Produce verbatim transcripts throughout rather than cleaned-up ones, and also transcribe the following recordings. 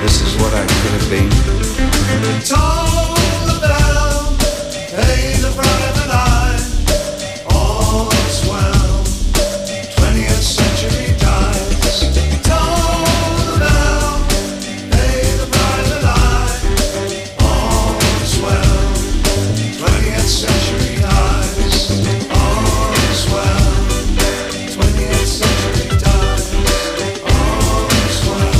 This is what I could have been. Told about, hey, the private eye, all's well, twentieth century dies. Told about, hey, the private eye, all's well, twentieth century dies. All's well, twentieth century dies. All's well.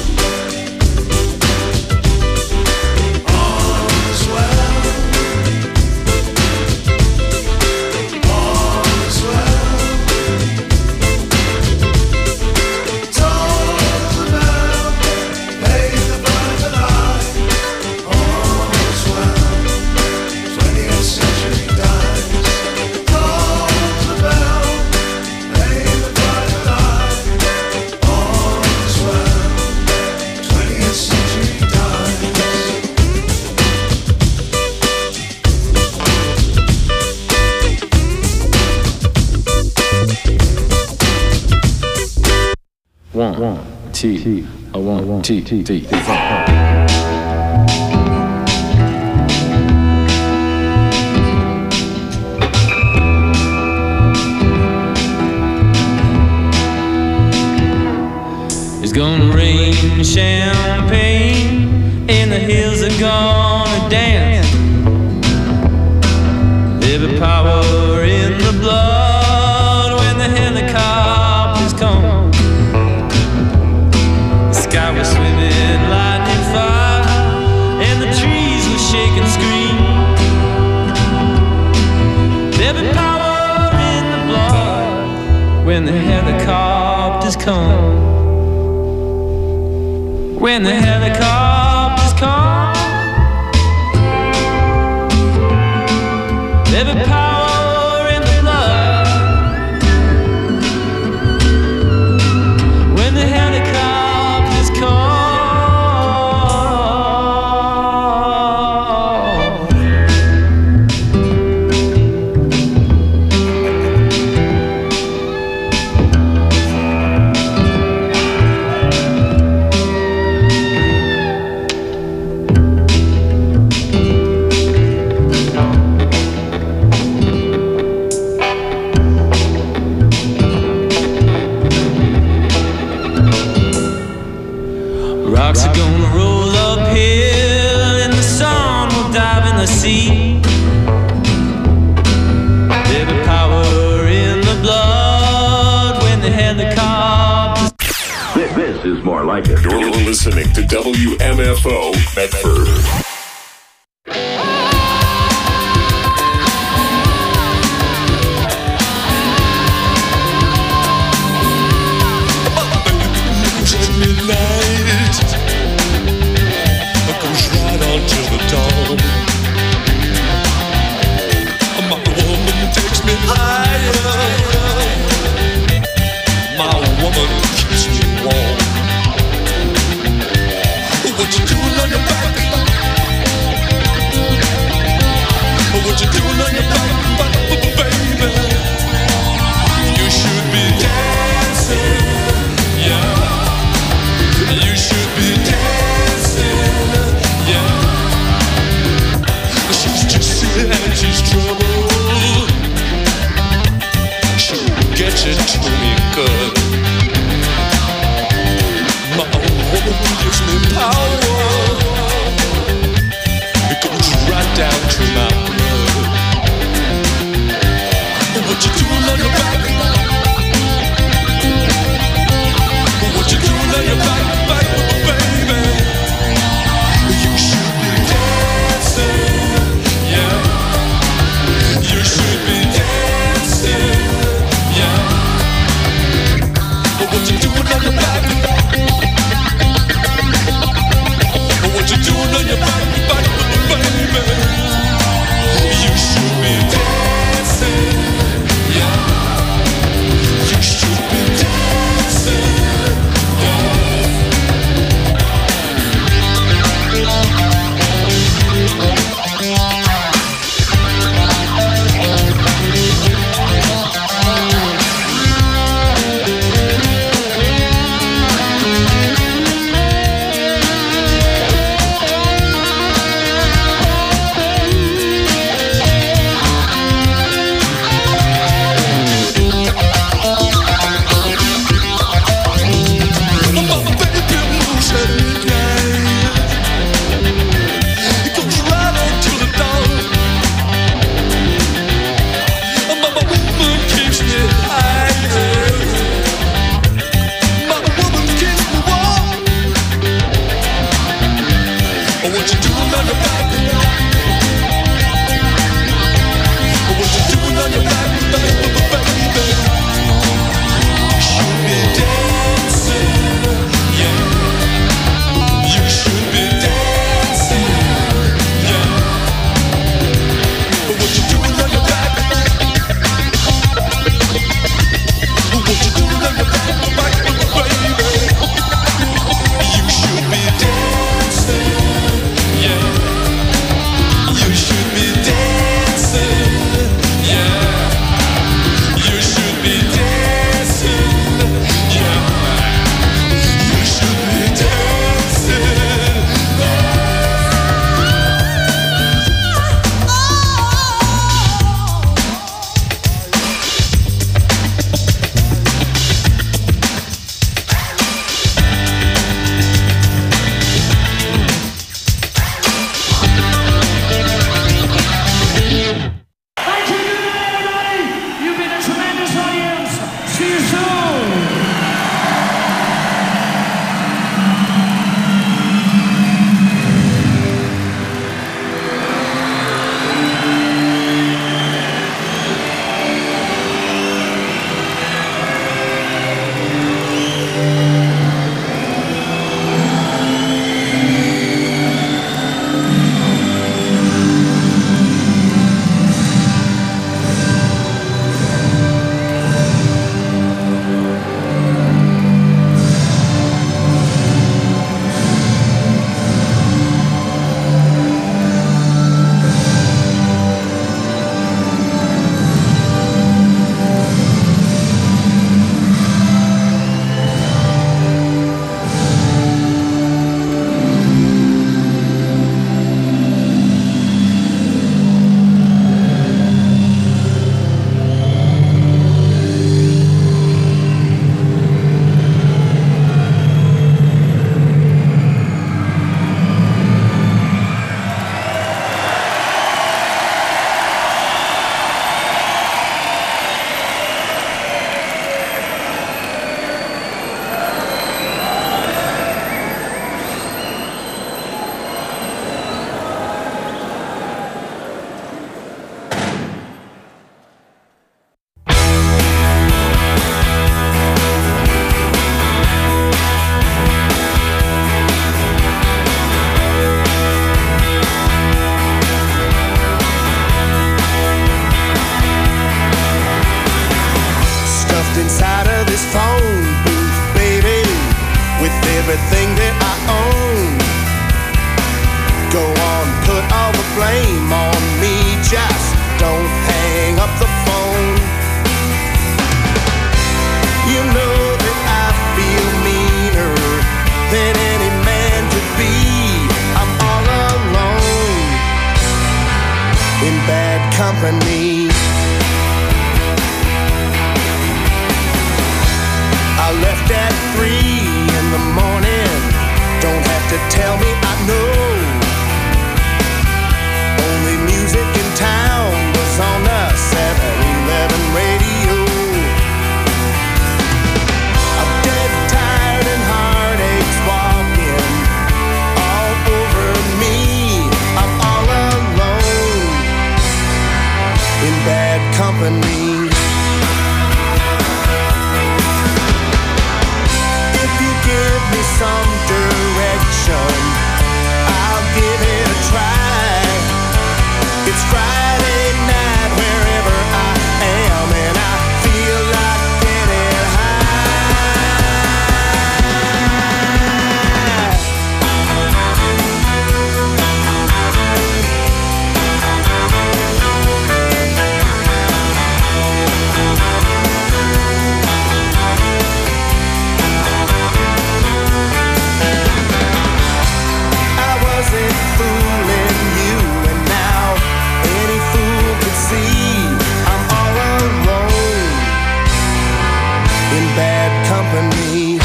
All's well. All's well. Told about, hey, the private eye. All's well, twentieth century dies. Told about, hey, the private eye. All's well, twentieth century dies. One, one, two, a one, two, three, four. It's gonna rain champagne, and the hills are gonna dance. There'll be power in the blood when the helicopters come. The sky was swimming lightning fire, and the trees will shake and scream. There'll be power in the blood when the helicopters come. When the helicopters come, there'll be power in the blood. When the helicopters come. Rocks are gonna roll uphill, and the sun will dive in the sea. There'll be power in the blood when the helicopters. This, this is more like it. You're listening to W M F O Medford. Midnight goes right on till the dawn. My woman takes me higher. My woman keeps me warm. What you doing on your back? company. I left at three in the morning. Don't have to tell me, I know. Only music in town was on the seven eleven radio. I'm dead tired and heartaches walking all over me. I'm all alone in bad company. If you give me some direction, I'll give it a try. It's Friday night wherever I am, and I feel like getting I wasn't fooling you, and now any fool could see I'm all alone in bad company.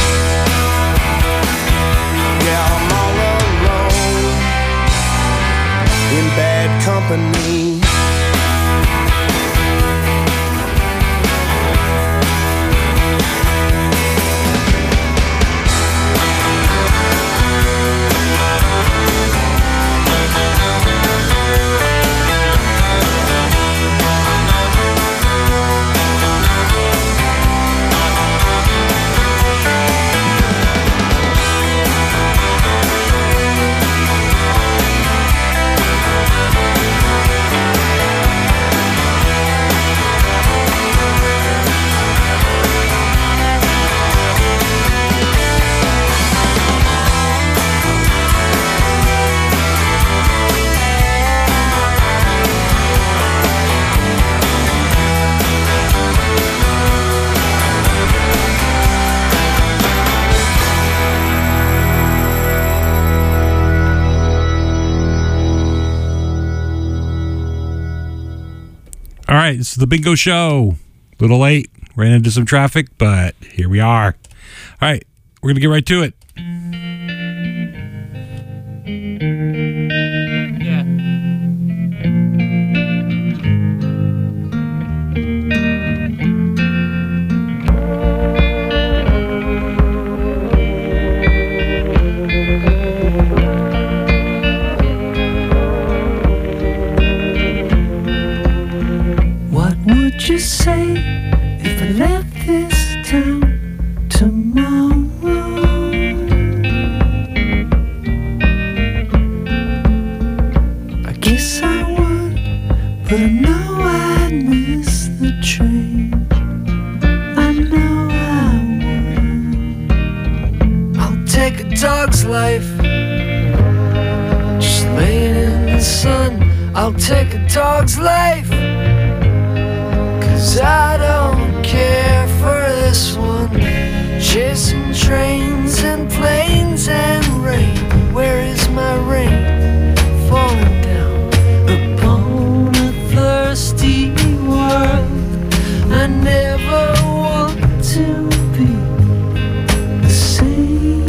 Yeah, I'm all alone in bad company. All right, this is the Bingo Show. A little late, ran into some traffic, but here we are. All right, we're going to get right to it. Yeah. What would you say if I left this town tomorrow? I guess I would, but I know I'd miss the train. I know I would. I'll take a dog's life, just laying in the sun. I'll take a dog's life, 'cause I don't care for this one. Chasing trains and planes and rain. Where is my rain? Falling down upon a thirsty world. I never want to be the same.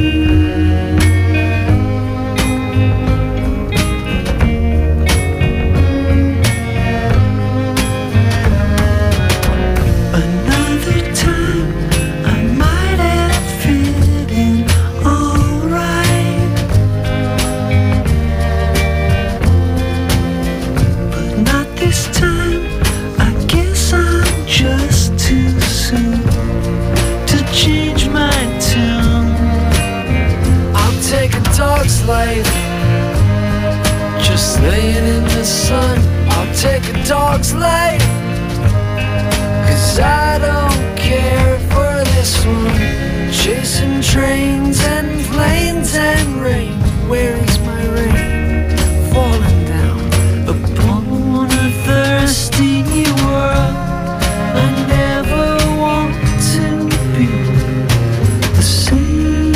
Another time I might have fit in alright, but not this time. I guess I'm just too soon to change my tune. I'll take a dog's life, just laying in the sun. I'll take a dog's life, 'cause I don't care for this one. Chasing trains and planes and rain. Where is my rain? Falling down upon a thirsty world. I never want to be the same.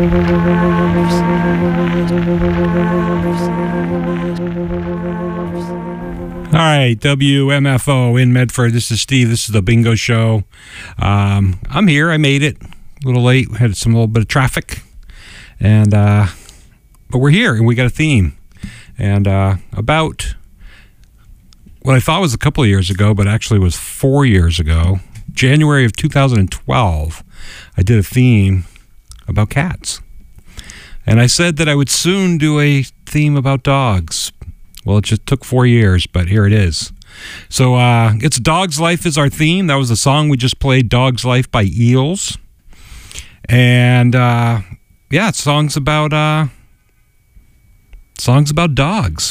All right, W M F O in Medford. This is Steve. This is the Bingo Show. Um, I'm here. I made it. A little late. We had some little bit of traffic, and uh, but we're here, and we got a theme. And uh, about what I thought was a couple of years ago, but actually was four years ago, January of two thousand twelve, I did a theme about cats. And I said that I would soon do a theme about dogs. Well, it just took four years, but here it is. So uh, it's Dog's Life is our theme. That was the song we just played, Dog's Life by Eels. And uh, yeah, it's songs about uh, songs about dogs.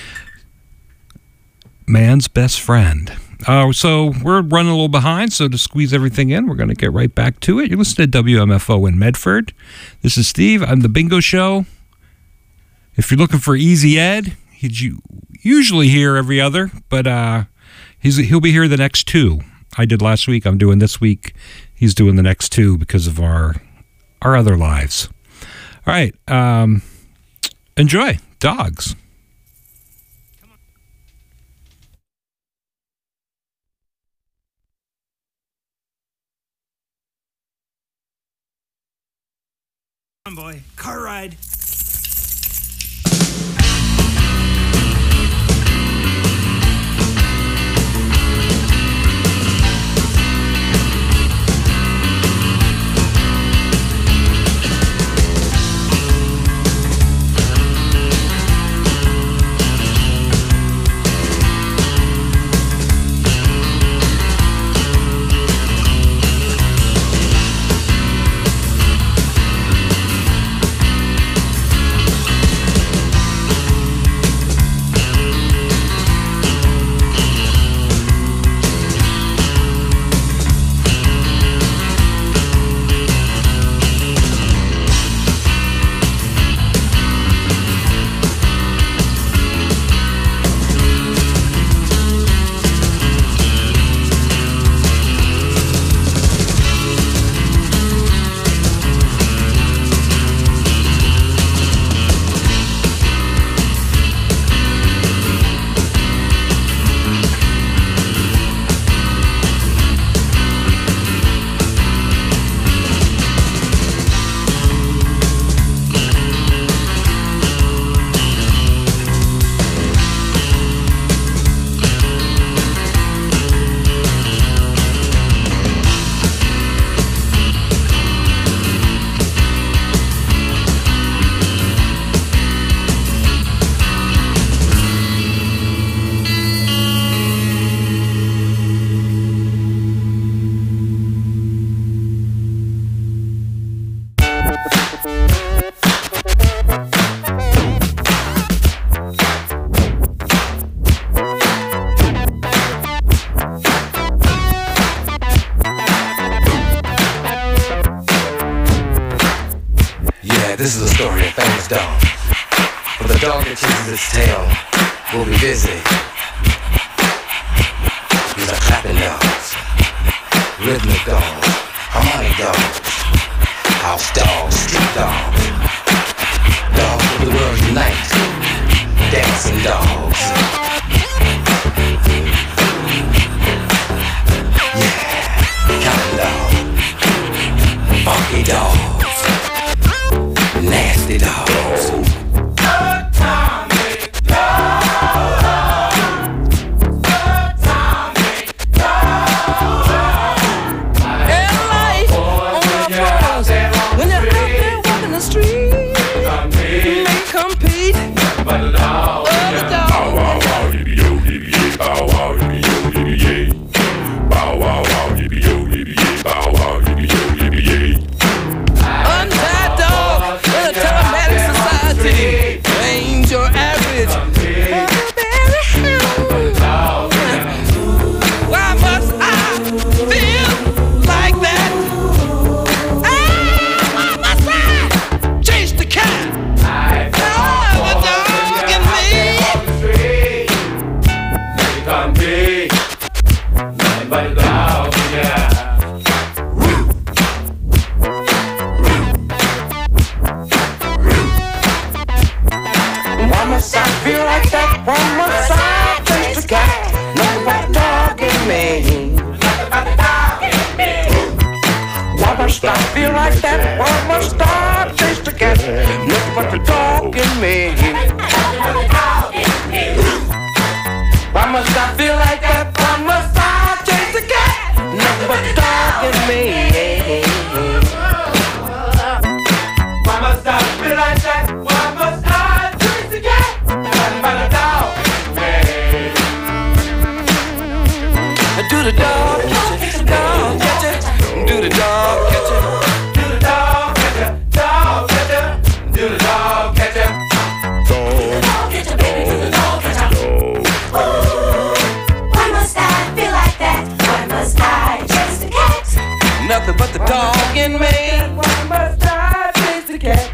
Man's best friend. Uh, so we're running a little behind, so to squeeze everything in, we're going to get right back to it. You're listening to W M F O in Medford. This is Steve. I'm the Bingo Show. If you're looking for Easy Ed, he's usually here every other, but uh, he's he'll be here the next two. I did last week. I'm doing this week. He's doing the next two because of our our other lives. All right. Um, enjoy. Dogs. Come on, boy. Car ride. This is a story of famous dog. For the dog that chases its tail will be busy. These are clapping dogs, rhythmic dogs, harmonic dogs, house dogs, street dogs, dogs of the world unite, dancing dogs. Yeah, counting dog, funky dogs. Nasty dogs. Atomic dog. Atomic dog. And life on the floors when you're out there walking the street. One must I chase the cat. Nothing but the dog in me. Nothing but the dog in me. Why must I feel like that? Why must I chase the cat? Nothing but the dog in me. Nothing but the dog in me. Why must I feel like that? Why must I chase the cat? Nothing but the dog in me. Why must I feel like that? Why must I chase the cat? Nothing but the dog in me. Do the dog catch it, dog catch it. Do the dog catch it. Do the dog catch it, dog catch it. Do the dog catch it. Dog catch it, baby. Do the dog catch it. Why must I feel like that? Why must I chase the cat? Nothing but the dog in me. Why must I chase the cat?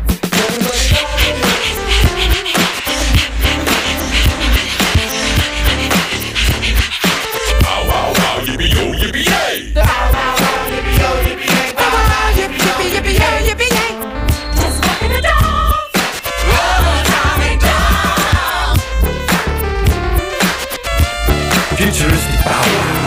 Wow, wow, wow, yippee yo, yippee yay! Wow, wow, wow, yippee yo, yippee yay! Wow, wow, yippee, yippee, yippee yo, yippee yay! Just walking the dog. Oh, Tommy dog! Futuristic bow wow.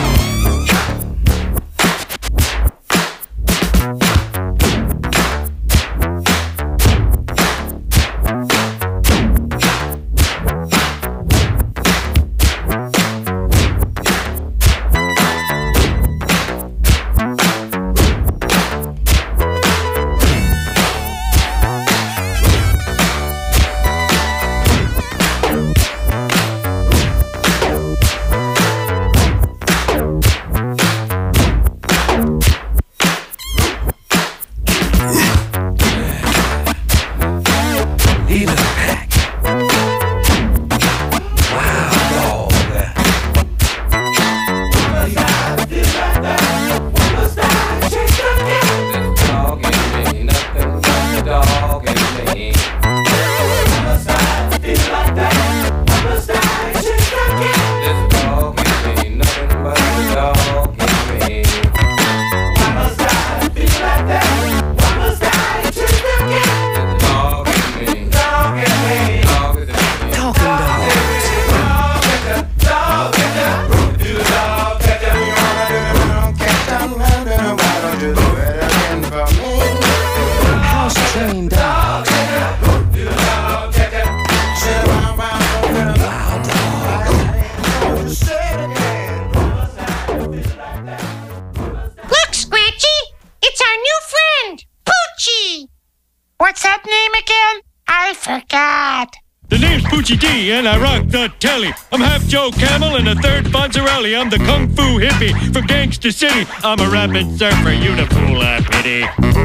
What's that name again? I forgot. The name's Poochie D, and I rock the telly. I'm half Joe Camel and a third Fonzarelli. I'm the Kung Fu hippie from Gangsta City. I'm a rapping surfer, you the fool I pity.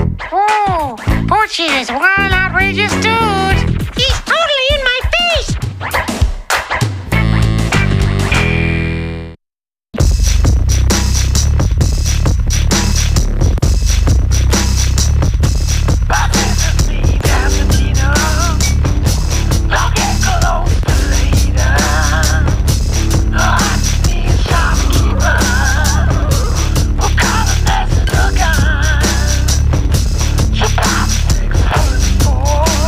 Oh, Poochie is one outrageous dude. He's totally in my face. Four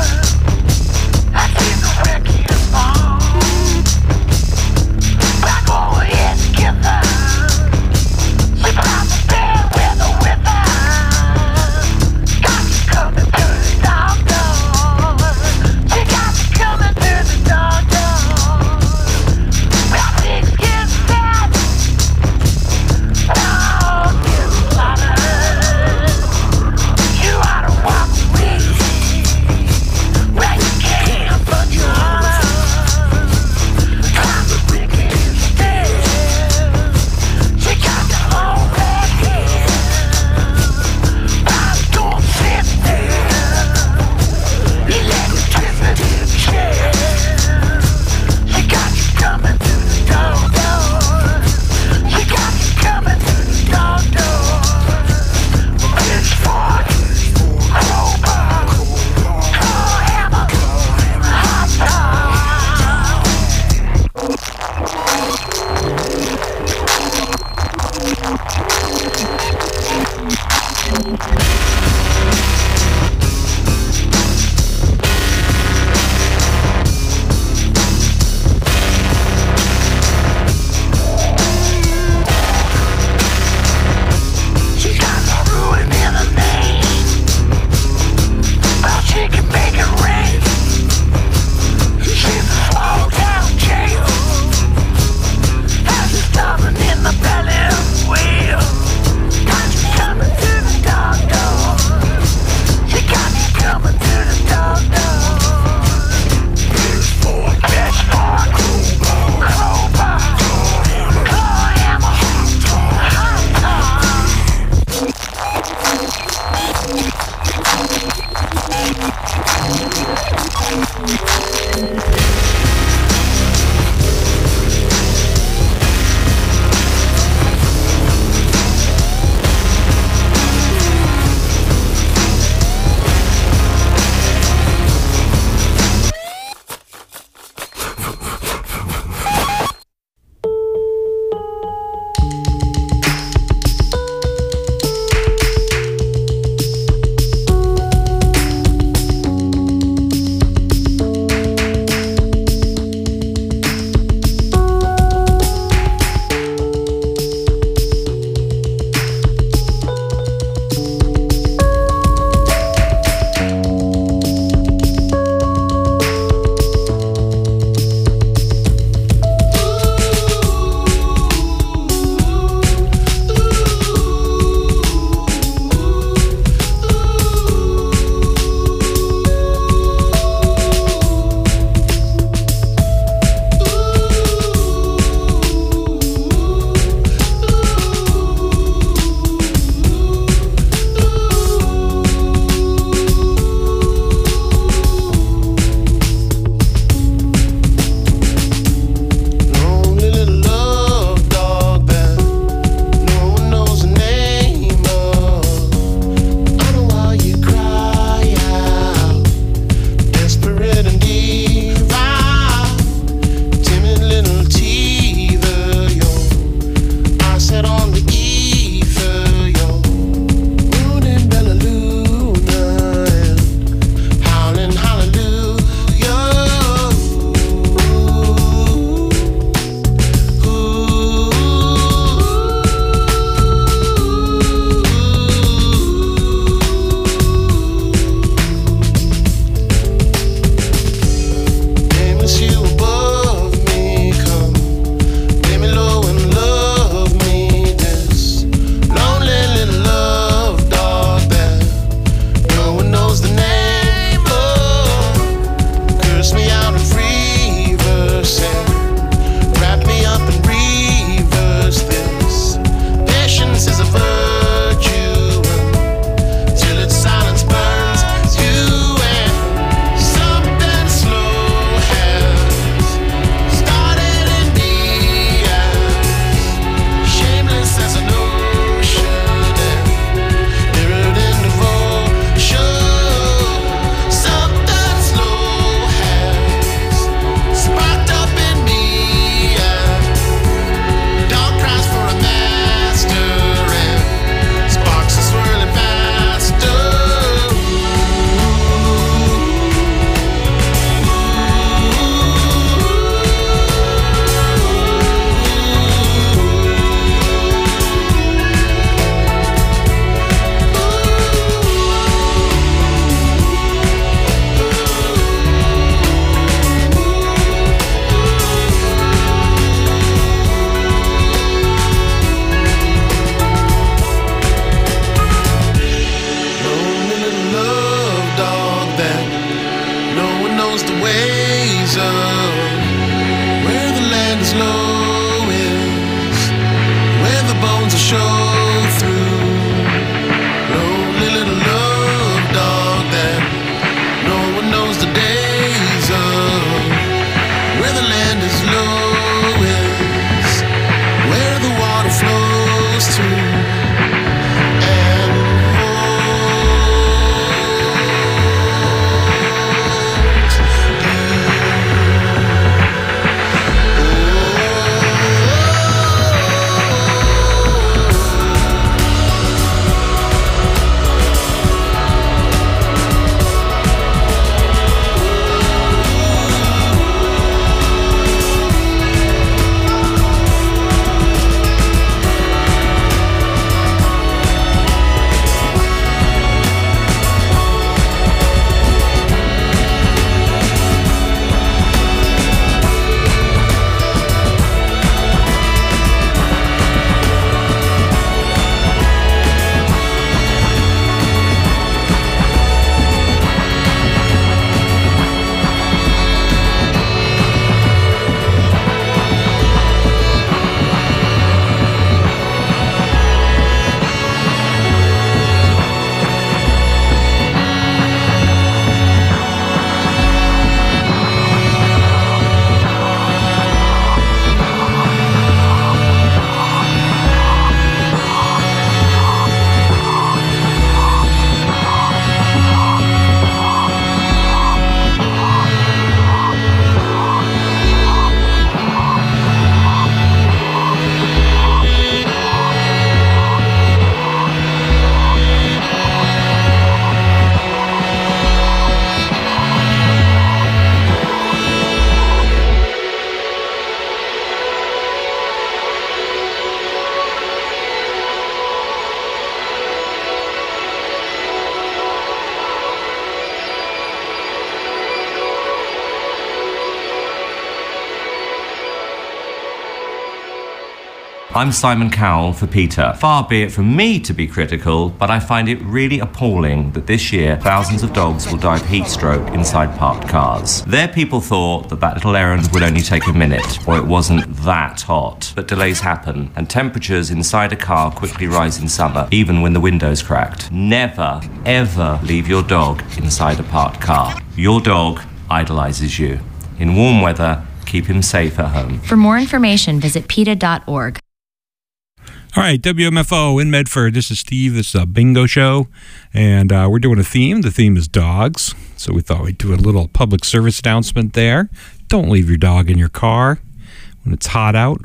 I'm Simon Cowell for PETA. Far be it from me to be critical, but I find it really appalling that this year thousands of dogs will die of heat stroke inside parked cars. Their people thought that that little errand would only take a minute, or it wasn't that hot. But delays happen, and temperatures inside a car quickly rise in summer, even when the window's cracked. Never, ever leave your dog inside a parked car. Your dog idolizes you. In warm weather, keep him safe at home. For more information, visit PETA dot org. All right, W M F O in Medford. This is Steve. This is a bingo show, and uh, we're doing a theme. The theme is dogs, so we thought we'd do a little public service announcement there. Don't leave your dog in your car when it's hot out.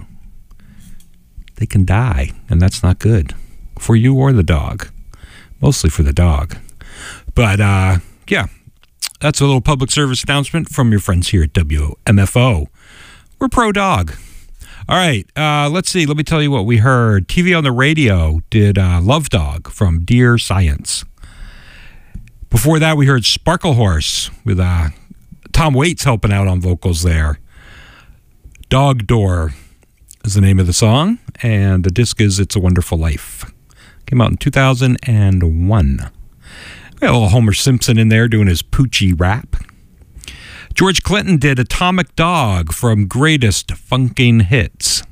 They can die, and that's not good for you or the dog. Mostly for the dog. But, uh, yeah, that's a little public service announcement from your friends here at W M F O. We're pro-dog. All right, uh, let's see. Let me tell you what we heard. T V on the radio did uh, Love Dog from Dear Science. Before that, we heard Sparkle Horse with uh, Tom Waits helping out on vocals there. Dog Door is the name of the song, and the disc is It's a Wonderful Life. Came out in two thousand one. We got a little Homer Simpson in there doing his Poochie rap. George Clinton did Atomic Dog from Greatest Funkin' Hits.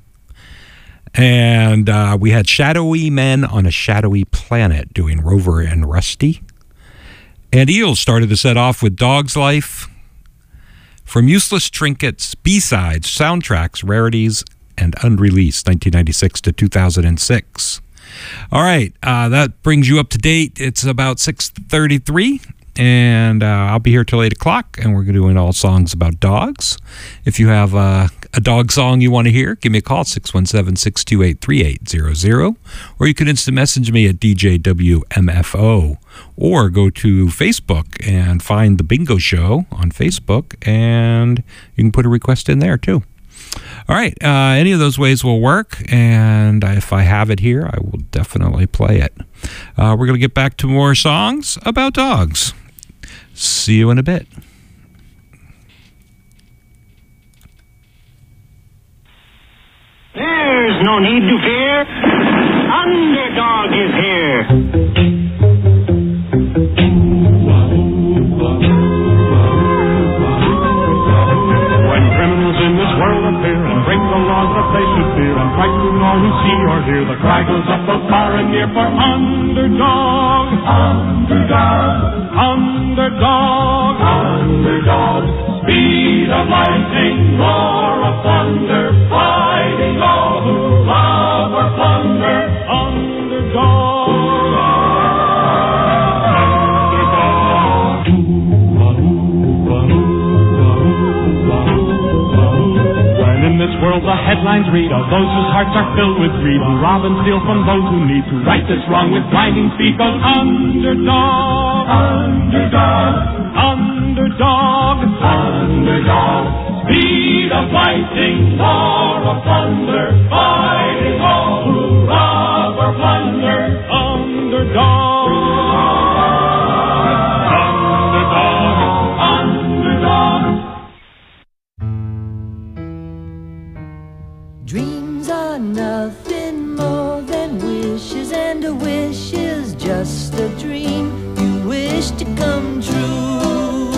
And uh, we had Shadowy Men on a Shadowy Planet doing Rover and Rusty. And Eels started the set off with Dog's Life. From Useless Trinkets, B-Sides, Soundtracks, Rarities, and Unreleased, nineteen ninety-six to two thousand six. All right, uh, that brings you up to date. It's about six thirty-three. And uh, I'll be here till eight o'clock, and we're doing all songs about dogs. If you have uh, a dog song you want to hear, give me a call, six one seven, six two eight, three eight zero zero. Or you can instant message me at D J W M F O. Or go to Facebook and find The Bingo Show on Facebook, and you can put a request in there, too. All right, uh, any of those ways will work, and if I have it here, I will definitely play it. Uh, we're going to get back to more songs about dogs. See you in a bit. There's no need to fear. Underdog is here. When criminals in this world appear and break the laws that they should fear and frighten all who see or hear, the cry goes up both far and near for underdog. Underdog. Underdog, underdog, speed of lightning, roar of thunder, fighting all who love or plunder. Underdog, underdog. When in this world the headlines read of those whose hearts are filled with greed, who rob and steal from those who need to right this wrong with blinding speed, goes underdog. Underdog, underdog, underdog, speed of lightning, roar of thunder, fighting all who rob or plunder. Underdog, underdog, underdog. Dreams are nothing more than wishes, and a wish is just a dream wish to come true.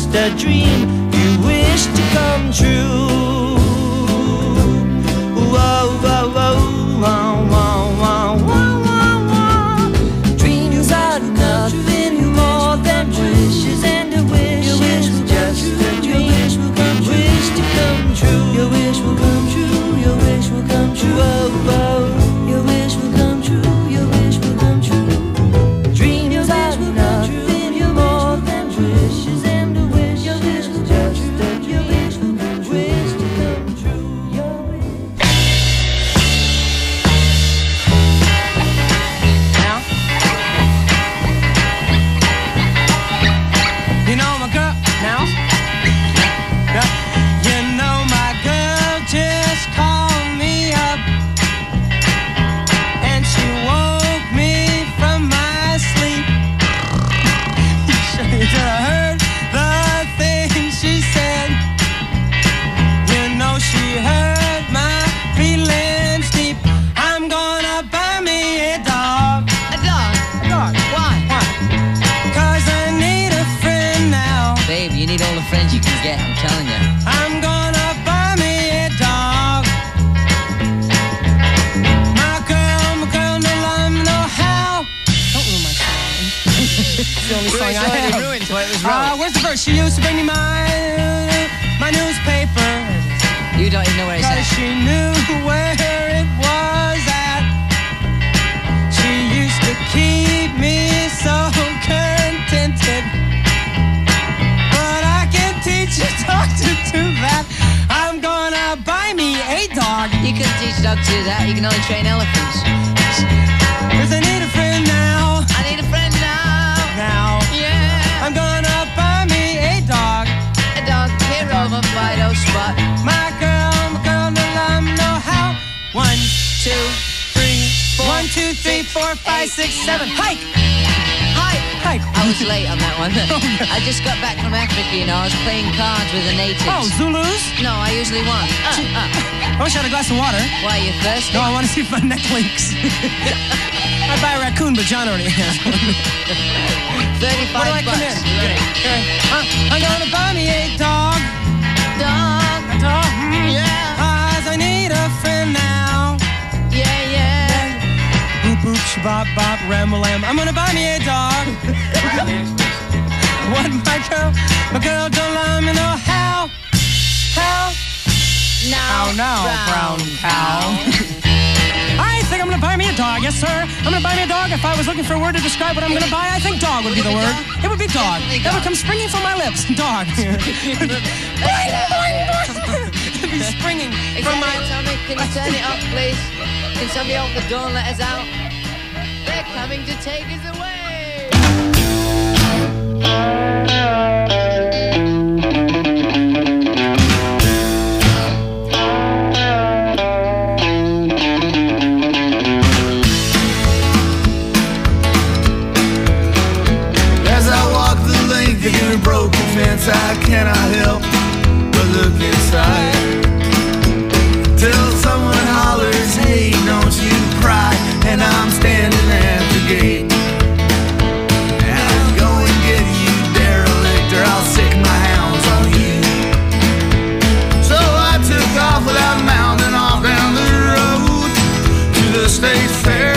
just a dream you wish to come true. Whoa, whoa, whoa, whoa, whoa, whoa, whoa, whoa. Dreams are nothing more than wishes, and a wish is just a dream. Wish to come true. Your wish will come true. Your wish will come true. Whoa, whoa. Your wish will come true. Your wish will come true. Dreams are nothing more than wishes, and a wish is just a dream. Your wish will come true. Wish to come true. Your wish. Now, you know my girl. Now, you know my girl just called me up, and she woke me from my sleep. I heard the things she said. You know she hurt my feelings deep. I'm gonna buy me a dog. A dog? A dog. Why? Why? Cause I need a friend now. Babe, you need all the friends you can get, I'm telling you. I'm gonna buy me a dog. My girl, my girl, no line, no how. Don't ruin my song. It's the only song I have. Ruined what it was Uh, wrong. where's the verse? She used to bring me my my newspaper. You don't even know where it's Cause at. she knew where it was at. She used to keep me so contented. But I can teach a dog to do that. I'm gonna buy me a dog. You couldn't teach a dog to do that. You can only train elephants. Cause I need a friend now. I need a friend now. Now. Yeah. I'm gonna buy me a dog. A dog here over Fido Spot. My girl, my girl, no lie, no how. One, two, three, four. One, two, three, four, five, six, seven. Hike! Hike! Hike! I was late on that one. I just got back from Africa, you know. I was playing cards with the natives. Oh, Zulus? No, I usually won. Uh, uh. I wish I had a glass of water. Why, you thirsty? No, I want to see if my neck leaks. I'd buy a raccoon, but John already has one. thirty-five Where do I bucks. come in? Okay. Uh, I'm gonna buy me a dog. Dog. A dog? Mm. Yeah. Cause I need a friend now. Yeah, yeah. Boop, boop, shabop, bop, ramble, lamb. I'm gonna buy me a dog. What, my girl? My girl don't let me know how. How? Now, How now, brown, cow. I think I'm gonna buy me a dog, yes sir. I'm gonna buy me a dog. If I was looking for a word to describe what I'm gonna buy, I think dog would be the word. It would be dog. That would come springing from my lips. Dog. It'd be springing from my... Tommy, can you turn it up, please? Can somebody open the door and let us out? They're coming to take us away. In a broken fence, I cannot help but look inside. Till someone hollers, hey, don't you cry. And I'm standing at the gate. And I'll go and get you, derelict, or I'll sick my hounds on you. So I took off without mounting off down the road to the state fair.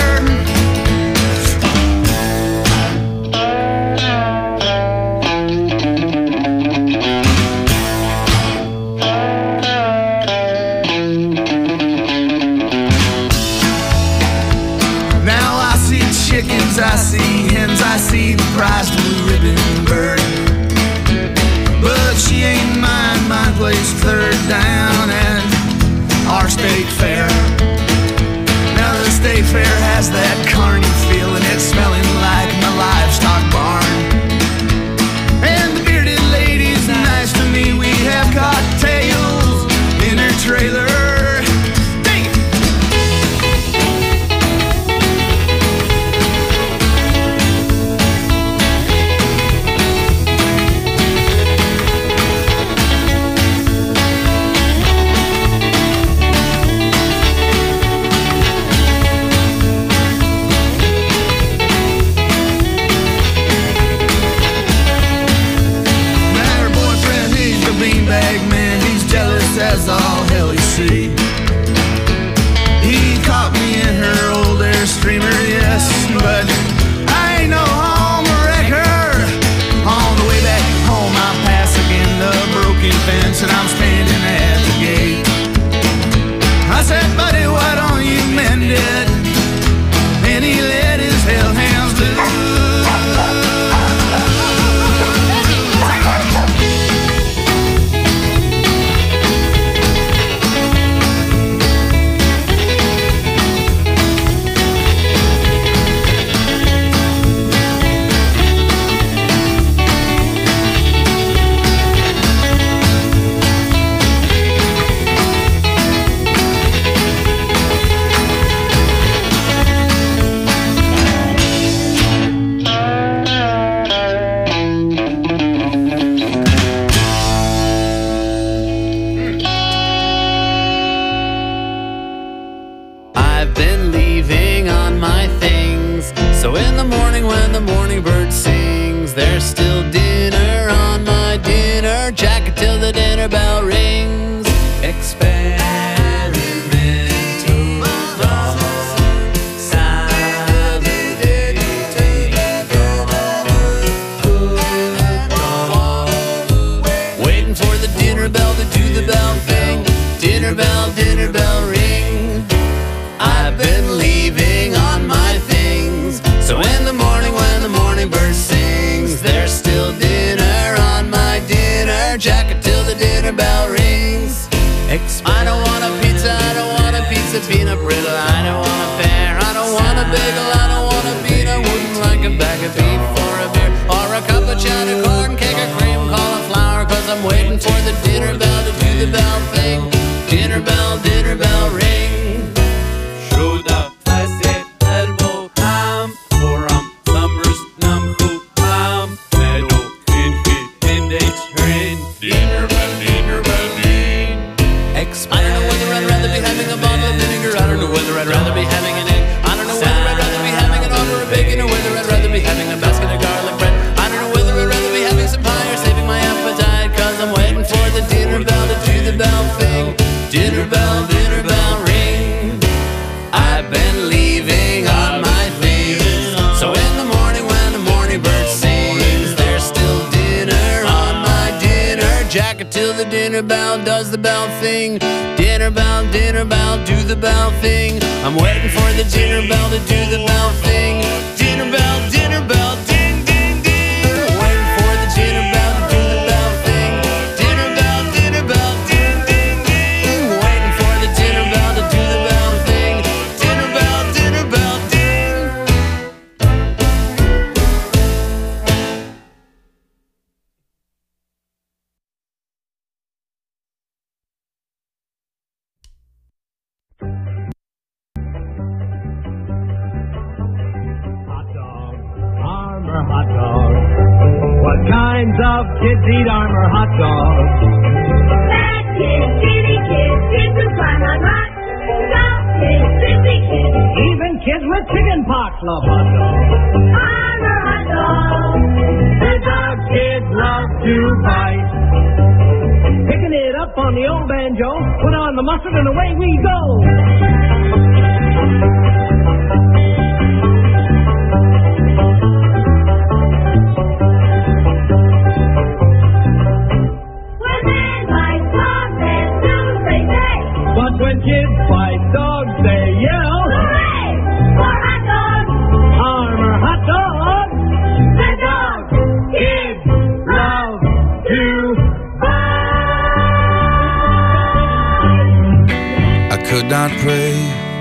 I see hens, I see the prize blue ribbon bird. But she ain't mine, mine placed third down at our state fair. Now the state fair has that carny feeling, it's smelling like my livestock barn. And the bearded lady's nice to me, we have cocktails in her trailer. dinner bell, dinner bell ring. I've been leaving on my things. So in the morning when the morning bird sings, there's still dinner on my dinner jacket till the dinner bell rings. I don't want a pizza, I don't want a pizza peanut brittle, I don't want a pear, I don't want a bagel, I don't want a bean, I wouldn't like a bag of beef or a beer, or a cup of cheddar, corn, cake or cream, cauliflower, cause I'm waiting for the dinner bell to do the bell thing. Dinner bell, dinner bell ring. Shruda, Faset, Elbow, Ham, Forum, Summers, Namku, Ham, Meadow, Kinfi, Index, Rain, dinner bell, dinner bell ring. I don't know whether I'd rather be having a bottle of vinegar, I don't know whether I'd rather be having an egg, I don't know whether I'd rather be having an order of bacon, or whether I'd rather be having a basket of garlic bread. I don't know whether I'd rather be having some pie or saving my appetite, cause I'm waiting for the dinner bell to do the bell thing. Dinner bell, dinner bell ring. I've been leaving on my things. So in the morning when the morning bird sings, there's still dinner on my dinner jacket till the dinner bell does the bell thing. Dinner bell, dinner bell, do the bell thing. I'm waiting for the dinner bell to do the bell thing. Dinner bell, dinner bell, ding, ding, ding. Waiting for the dinner bell to do the bell thing. Dinner bell, dinner bell, ding, ding, ding. Waiting for the dinner bell to do the bell thing. Dinner bell, dinner bell, ding. Armor hot dog. What kinds of kids eat Armor hot dogs? Fat kids, skinny kids, kids who climb on rocks, soft kids, crispy kids, Even kids with chicken pox love hot dogs. Armor hot dogs. The dog kids love to bite. Picking it up on the old banjo, put on the mustard and away we go. When men like dogs, then soon they say, But when kids fight dogs, they yell, hooray for hot dogs. Armor hot dogs. The dog Kids love to I could not pray.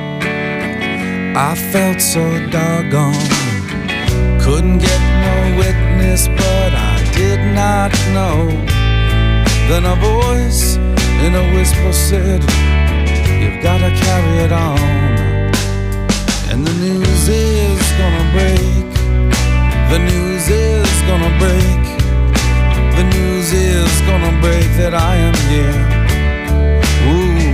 I felt so doggone. Couldn't get no witness, but I did not know. Then a voice in a whisper said, you've gotta carry it on. And the news is gonna break. The news is gonna break. The news is gonna break that I am here. Ooh.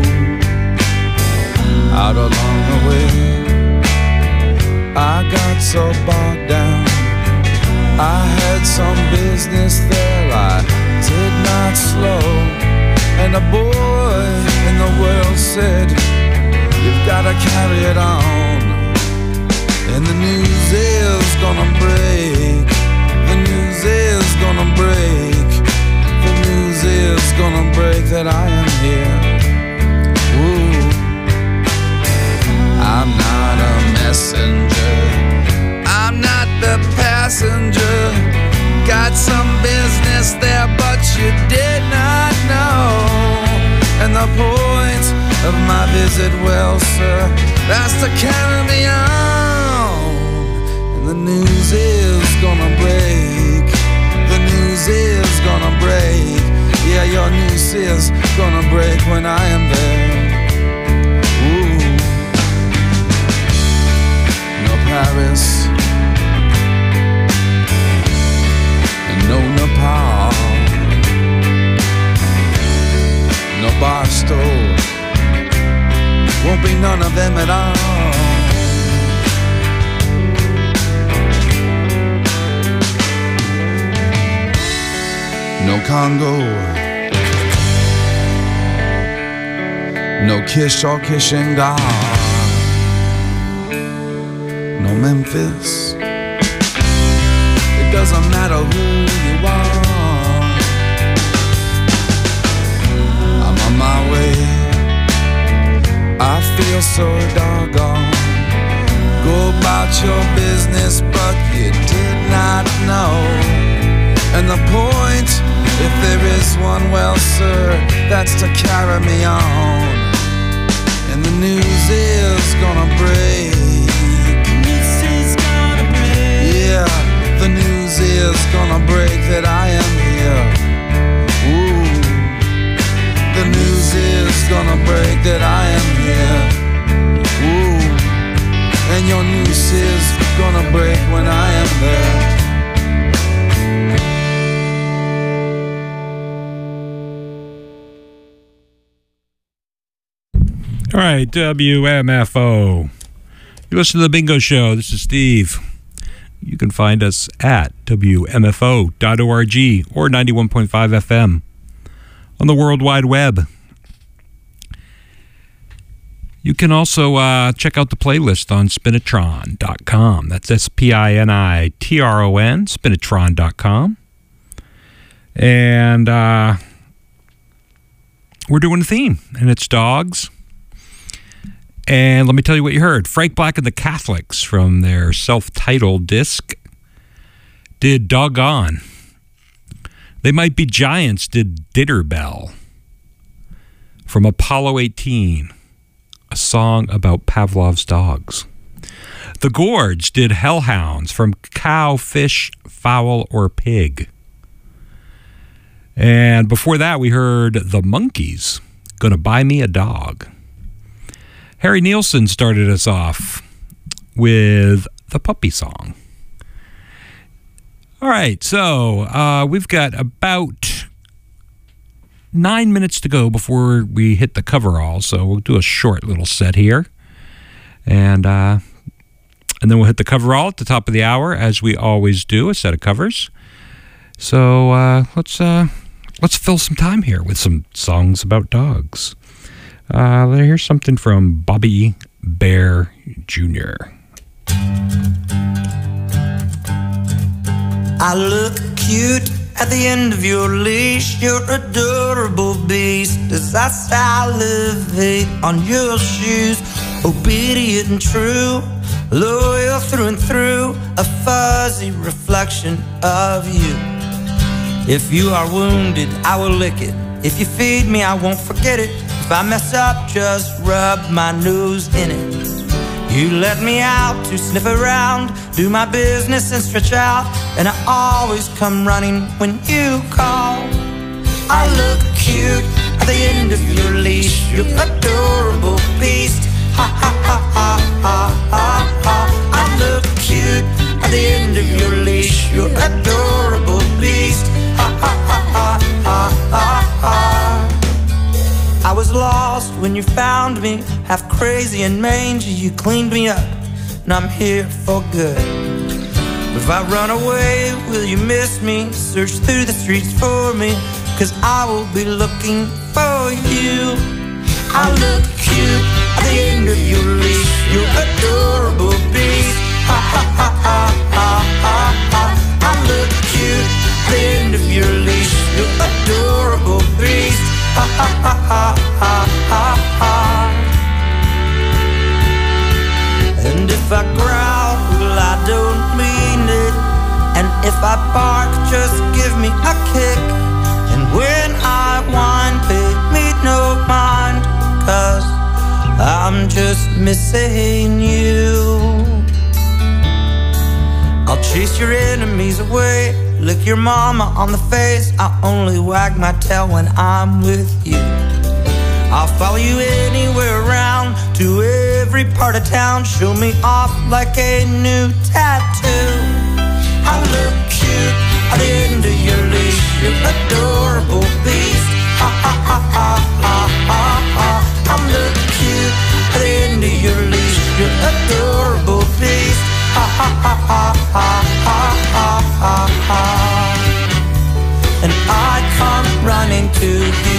Out along the way, I got so bogged down. I had some business there, I did not slow. And a boy in the world said, you've gotta carry it on. And the news is gonna break. The news is gonna break. The news is gonna break that I am here. Ooh. I'm not a messenger, I'm not the passenger. Got some business there, but you did not know. And the point of my visit, well, sir, that's to carry me on. And the news is gonna break. The news is gonna break. Yeah, your news is gonna break when I am there. Ooh. No Paris, and no Nepal, no Barstow, won't be none of them at all. No Congo, no Kish or Kishingar, no Memphis. It doesn't matter who you are. I'm on my way, so doggone. Go about your business, but you did not know. And the point, if there is one, well, sir, that's to carry me on. And the news is gonna break. News is gonna break. Yeah, the news is gonna break that I am here. Ooh, the news is gonna break that I am here. Ooh, and your noose is gonna break when I am there. All right, W M F O. You listen to the Bingo Show. This is Steve. You can find us at W M F O dot org or ninety-one point five F M on the World Wide Web. You can also uh, check out the playlist on spinitron dot com. That's S P I N I T R O N, spinitron dot com. And uh, we're doing a theme, and it's dogs. And let me tell you what you heard. Frank Black and the Catholics, from their self-titled disc, did Doggone. They Might Be Giants did Dinner Bell. From Apollo eighteen, a song about Pavlov's dogs. The Gorge did Hellhounds, from Cow, Fish, Fowl, or Pig. And before that, we heard The Monkees, Gonna Buy Me a Dog. Harry Nilsson started us off with the Puppy Song. All right, so uh, we've got about nine minutes to go before we hit the coverall, so we'll do a short little set here. And, uh, and then we'll hit the coverall at the top of the hour, as we always do, a set of covers. So uh, let's, uh, let's fill some time here with some songs about dogs. Uh, here's something from Bobby Bear Junior I look cute at the end of your leash. You're adorable beast as I salivate on your shoes. Obedient and true, loyal through and through, a fuzzy reflection of you. If you are wounded, I will lick it. If you feed me, I won't forget it. If I mess up, just rub my nose in it. You let me out to sniff around, do my business and stretch out, and I always come running when you call. I look cute at the end of your leash. You're adorable beast. Ha ha ha ha ha ha ha. I look cute at the end of your leash. You're adorable beast. Ha ha ha ha ha ha ha. I was lost when you found me, half crazy and mangy. You cleaned me up, and I'm here for good. If I run away, will you miss me? Search through the streets for me, 'cause I will be looking for you. I look cute at the end of your leash. You're adorable beast. Ha ha ha ha ha ha ha. I look cute at the end of your leash. You're adorable beast. Ha ha ha ha ha ha ha. And if I growl, well, I don't mean it. And if I bark, just give me a kick. And when I whine, pay me no mind, 'cause I'm just missing you. I'll chase your enemies away, lick your mama on the face. I only wag my tail when I'm with you. I'll follow you anywhere around, to every part of town. Show me off like a new tattoo. I look cute at the end of your leash. You're adorable beast. Ha ha ha ha ha ha ha. I look cute at the end of your leash. You're adorable beast. Ha ha ha ha ha ha ha ha ha. And I come running to you.